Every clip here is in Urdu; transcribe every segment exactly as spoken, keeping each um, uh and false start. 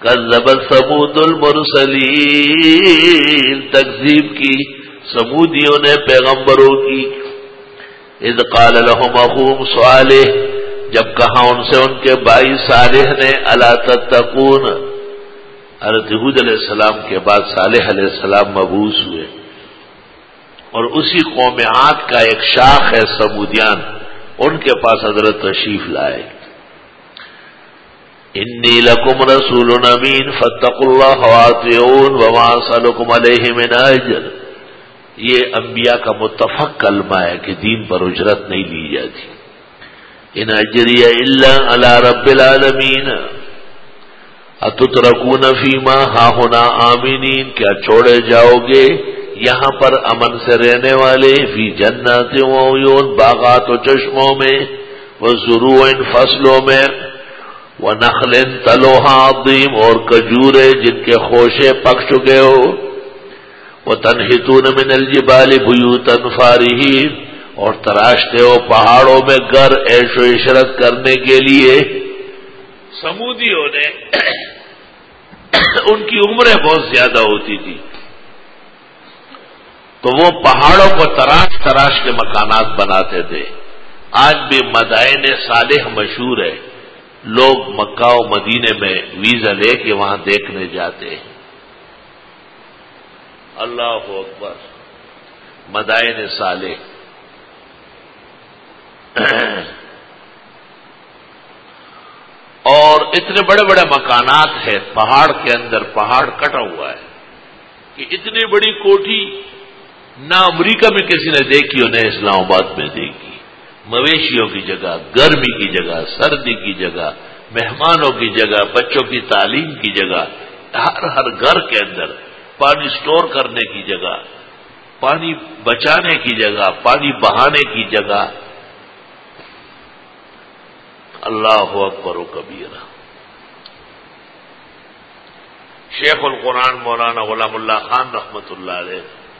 کذبت ثمود المرسلین، تکذیب کی سمودیوں نے پیغمبروں کی. اذ قال لهم اخوهم صالح، جب کہا ان سے ان کے بھائی صالح نے الا تتقون. حضرت ہود علیہ السلام کے بعد صالح علیہ السلام مبعوث ہوئے، اور اسی قوم عاد کا ایک شاخ ہے سمودیان، ان کے پاس حضرت تشریف لائے. انی لکم رسول امین فاتقوا اللہ واطیعون وما اسألکم علیہ من اجر. یہ انبیاء کا متفق کلمہ ہے کہ دین پر اجرت نہیں لی جاتی. ان اجری الا علی رب العالمین اتترکون فیما ہاہنا آمینین، کیا چھوڑے جاؤ گے یہاں پر امن سے رہنے والے، فی جنات و عیون، باغات و چشموں میں، وزروع فصلوں میں، ونخل طلعها عظیم، اور کجورے جن کے خوشے پک چکے ہو، وتنحتون من الجبال بیوتا فارہین، اور تراشتے ہو پہاڑوں میں گھر عیش و عشرت کرنے کے لیے. سمودیوں نے ان کی عمریں بہت زیادہ ہوتی تھی تو وہ پہاڑوں کو تراش تراش کے مکانات بناتے تھے. آج بھی مدائن صالح مشہور ہے، لوگ مکہ و مدینے میں ویزا لے کے وہاں دیکھنے جاتے ہیں. اللہ اکبر، مدائن صالح. اور اتنے بڑے بڑے مکانات ہیں پہاڑ کے اندر، پہاڑ کٹا ہوا ہے کہ اتنی بڑی کوٹھی نہ امریکہ میں کسی نے دیکھی اور نہ اسلام آباد میں دیکھی. مویشیوں کی جگہ، گرمی کی جگہ، سردی کی جگہ، مہمانوں کی جگہ، بچوں کی تعلیم کی جگہ، ہر ہر گھر کے اندر پانی سٹور کرنے کی جگہ، پانی بچانے کی جگہ، پانی بہانے کی جگہ. اللہ اکبر و کبیرہ. شیخ القرآن مولانا غلام اللہ خان رحمت اللہ علیہ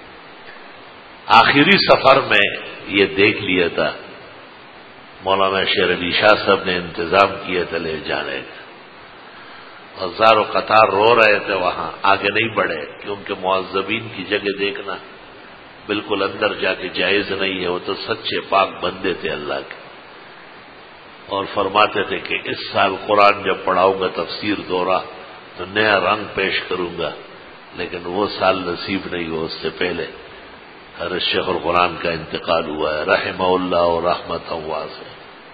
آخری سفر میں یہ دیکھ لیا تھا. مولانا شیر علی شاہ صاحب نے انتظام کیے تھے لے جانے کا، ہزار و قطار رو رہے تھے، وہاں آگے نہیں بڑھے کہ ان کے معذبین کی جگہ دیکھنا بالکل اندر جا کے جائز نہیں ہے. وہ تو سچے پاک بندے تھے اللہ کے، اور فرماتے تھے کہ اس سال قرآن جب پڑھاؤں گا تفسیر دورہ تو نیا رنگ پیش کروں گا، لیکن وہ سال نصیب نہیں ہوا. اس سے پہلے حضرت شیخ القرآن کا انتقال ہوا ہے رحمہ اللہ و رحمت واسعہ.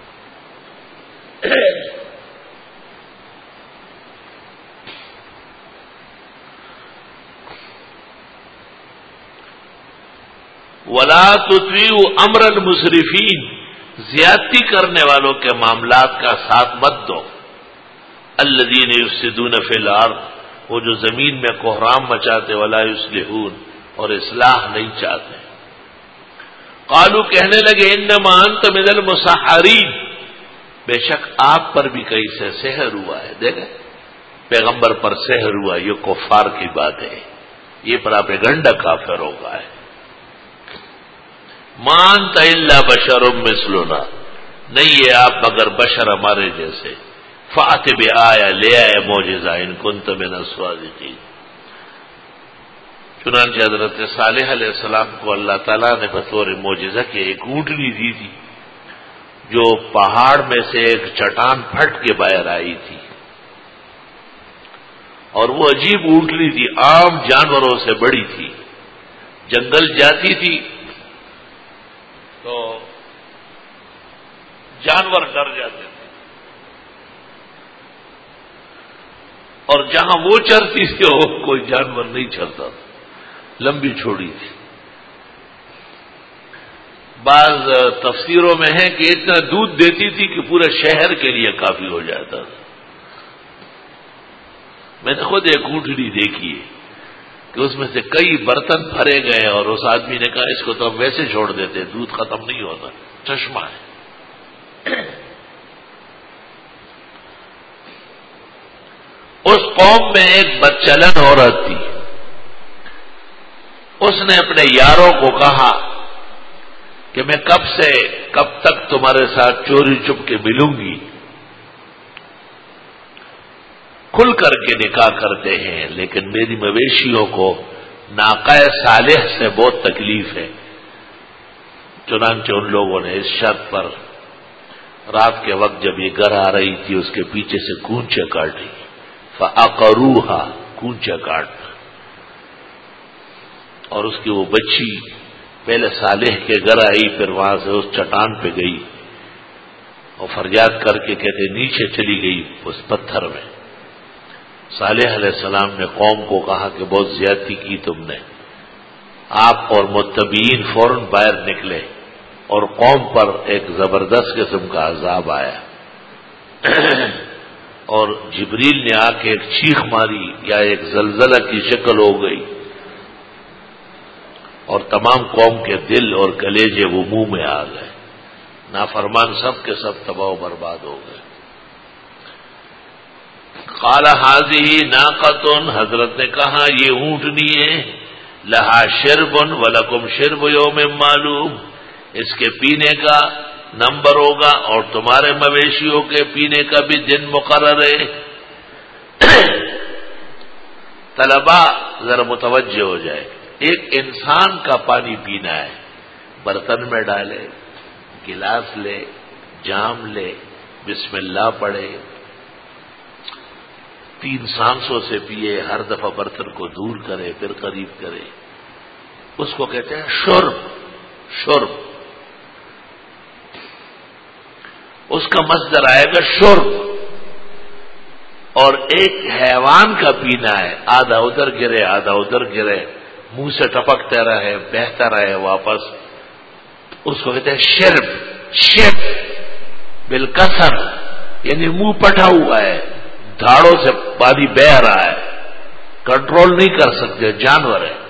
ولا تطیعوا امر المسرفین، زیادتی کرنے والوں کے معاملات کا ساتھ مت دو. الذین یفسدون فی الارض، وہ جو زمین میں کوہرام مچاتے، ولا یصلحون، اور اصلاح نہیں چاہتے. قالوا، کہنے لگے انما انت من المسحرین، بے شک آپ پر بھی کہیں سے سحر ہوا ہے. دیکھیں پیغمبر پر سحر ہوا، یہ کفار کی بات ہے، یہ پراپیگنڈا کافر ہوگا ہے. ما انت الا بشر مثلنا، نہیں ہے آپ مگر بشر ہمارے جیسے. فأت بآیہ، لے آئے معجزہ، ان کنت من الصادقین. چنانچہ حضرت صالح علیہ السلام کو اللہ تعالیٰ نے بطور معجزہ کے ایک اونٹنی دی تھی جو پہاڑ میں سے ایک چٹان پھٹ کے باہر آئی تھی، اور وہ عجیب اونٹنی تھی، عام جانوروں سے بڑی تھی. جنگل جاتی تھی تو جانور ڈر جاتے تھے، اور جہاں وہ چرتی تھی وہ کوئی جانور نہیں چلتا تھا، لمبی چھوڑی تھی. بعض تفسیروں میں ہے کہ اتنا دودھ دیتی تھی کہ پورے شہر کے لیے کافی ہو جاتا تھا. میں نے خود ایک اونٹنی دیکھی ہے کہ اس میں سے کئی برتن بھرے گئے، اور اس آدمی نے کہا اس کو تو ہم ویسے چھوڑ دیتے، دودھ ختم نہیں ہوتا، چشمہ ہے. اس قوم میں ایک بدچلن عورت تھی، اس نے اپنے یاروں کو کہا کہ میں کب سے کب تک تمہارے ساتھ چوری چپ کے ملوں گی، کھل کر کے نکاح کرتے ہیں، لیکن میری مویشیوں کو ناقہ صالح سے بہت تکلیف ہے۔ چنانچہ ان لوگوں نے اس شرط پر رات کے وقت جب یہ گھر آ رہی تھی اس کے پیچھے سے کونچے کاٹی، فَأَقَرُوهَا، کونچے کاٹنا، اور اس کی وہ بچی پہلے صالح کے گھر آئی، پھر وہاں سے اس چٹان پہ گئی اور فریاد کر کے کہتے نیچے چلی گئی اس پتھر میں۔ صالح علیہ السلام نے قوم کو کہا کہ بہت زیادتی کی تم نے۔ آپ اور متبعین فوراً باہر نکلے اور قوم پر ایک زبردست قسم کا عذاب آیا اور جبریل نے آ کے ایک چیخ ماری یا ایک زلزلہ کی شکل ہو گئی اور تمام قوم کے دل اور کلیجے وہ منہ میں آ گئے، نافرمان سب کے سب تباہ و برباد ہو گئے۔ قال هذه ناقۃ، حضرت نے کہا یہ اونٹنی ہے، لہا شرب ولکم شرب یوم معلوم، اس کے پینے کا نمبر ہوگا اور تمہارے مویشیوں کے پینے کا بھی دن مقرر ہے۔ طلبا ذرا متوجہ ہو جائے، ایک انسان کا پانی پینا ہے، برتن میں ڈالے، گلاس لے، جام لے، بسم اللہ پڑھے، تین سانسوں سے پیے، ہر دفعہ برتن کو دور کرے پھر قریب کرے، اس کو کہتے ہیں شرب۔ شرب اس کا مصدر آئے گا شرب، اور ایک حیوان کا پینا ہے، آدھا ادھر گرے آدھا ادھر گرے، منہ سے ٹپکتا رہے بہتا رہے واپس، اس کو کہتے ہیں شرب۔ شرب بالکسر یعنی منہ پٹا ہوا ہے، دھاڑوں سے پانی بہ رہا ہے، کنٹرول نہیں کر سکتے، جانور ہے۔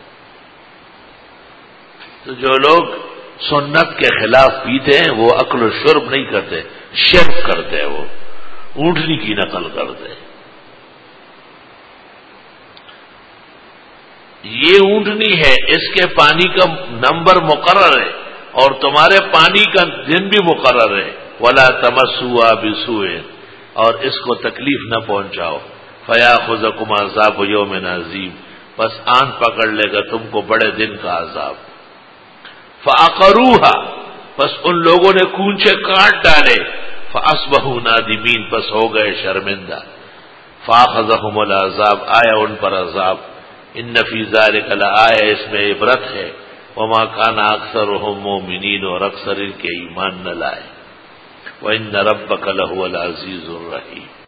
تو جو لوگ سنت کے خلاف پیتے ہیں وہ عقل و شرب نہیں کرتے، شرب کرتے ہیں، وہ اونٹنی کی نقل کرتے ہیں۔ یہ اونٹنی ہے، اس کے پانی کا نمبر مقرر ہے اور تمہارے پانی کا دن بھی مقرر ہے۔ وَلَا تَمَسُّوهَا بِسُوءٍ، اور اس کو تکلیف نہ پہنچاؤ۔ فَيَأْخُذَكُمْ عَذَابُ يَوْمٍ عَظِيمٍ، بس آن پکڑ لے گا تم کو بڑے دن کا عذاب۔ فَأَقَرُوهَا، بس ان لوگوں نے کونچے کاٹ ڈالے، فَأَصْبَحُوا نَادِمِينَ، بس ہو گئے شرمندہ۔ فَأَخَذَهُمُ الْعَذَابُ، آیا ان پر عذاب۔ ان فی ذلک لآیہ، اس میں عبرت ہے۔ وما کان اکثرهم مؤمنین، اور اکثر ان کے ایمان نہ لائے۔ وَإِنَّ رَبَّكَ لَهُوَ الْعَزِيزُ الرَّحِيمُ۔